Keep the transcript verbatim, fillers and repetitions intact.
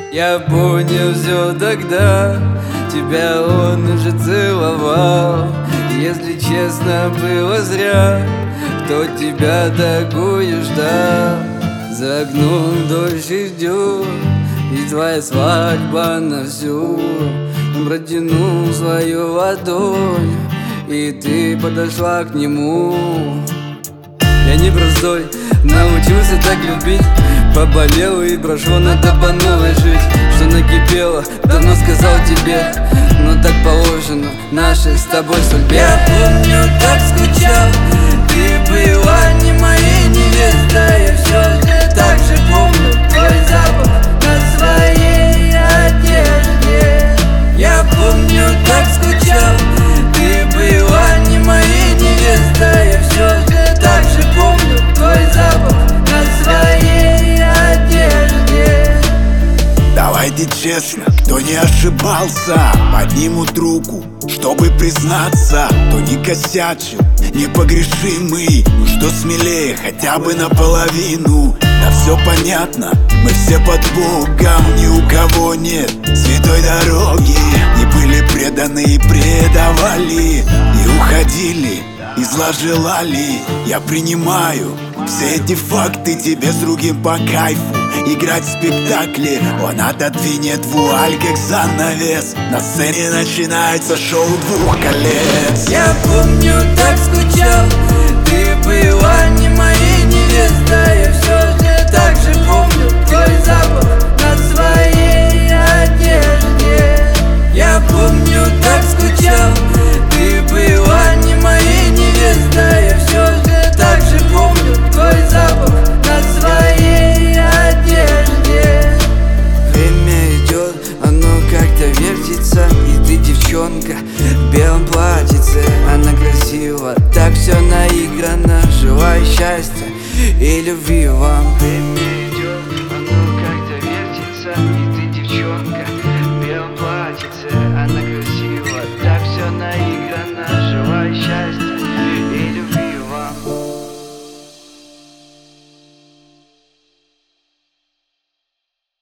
Я понял все тогда, тебя он уже целовал. Если честно, было зря, кто тебя такую ждал. За окном дождь идет, и твоя свадьба на всю. Протянул свою ладонь, и ты подошла к нему. Я непростой, научился так любить. Поболел и прошло, надо по новой жить. Что накипело, давно сказал тебе, но так положено нашей с тобой судьбе. Я помню, так скучал, ты была не моей невестой. Я все же так же помню твой запах на своей одежде. Я помню, так скучал, ты была не моей невестой. Я все же так же помню твой запах на своей одежде. Давайте честно, кто не ошибался, поднимут руку, чтобы признаться. Кто не косячил, непогрешимый, ну что смелее, хотя бы наполовину. Да все понятно, мы все под Богом, ни у кого нет святой дороги. Не были преданы и предавали, и уходили, и зла желали. Я принимаю все эти факты, тебе с другим по кайфу играть в спектакле. Он отодвинет вуаль, как занавес. На сцене начинается шоу двух колец. Я помню, так скучал, ты была не моей невестой. Я все же так же помню твой запах на своей одежде. Я помню, так скучал, ты была не моей невестой. Я все же так же помню твой запах на своей одежде. Время идет, оно как-то вертится, и ты девчонка в белом платьице. Она красива, так все наиграно. Желаю счастья и любви вам. Время идет, оно как-то вертится, и